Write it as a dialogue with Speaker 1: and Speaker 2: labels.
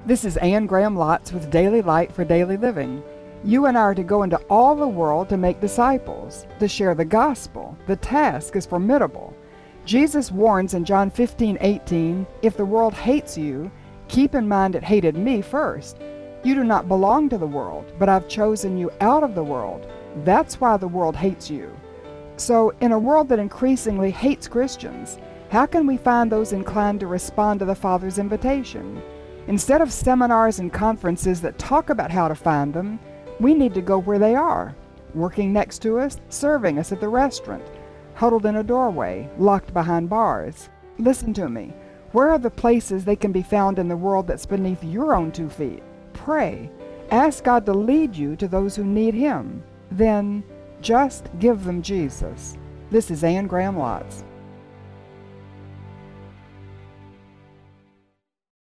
Speaker 1: This is Anne Graham Lotz with Daily Light for Daily Living. You and I are to go into all the world to make disciples, to share the gospel. The task is formidable. Jesus warns in John 15:18, "If the world hates you, keep in mind it hated me first. You do not belong to the world, but I've chosen you out of the world. That's why the world hates you." So, in a world that increasingly hates Christians, how can we find those inclined to respond to the Father's invitation? Instead of seminars and conferences that talk about how to find them, we need to go where they are, working next to us, serving us at the restaurant, huddled in a doorway, locked behind bars. Listen to me. Where are the places they can be found in the world that's beneath your own 2 feet? Pray. Ask God to lead you to those who need Him. Then, just give them Jesus. This is Anne Graham Lotz.